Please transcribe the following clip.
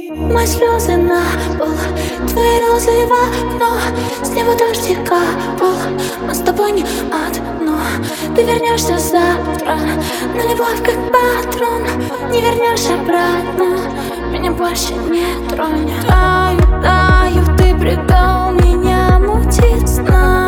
Мои слезы на пол, твои розы в окно. С неба дождик капал, но с тобой не одно. Ты вернешься завтра, но любовь как патрон. Не вернешь обратно, меня больше не тронь. Таю, таю, ты предал меня, мутит сна.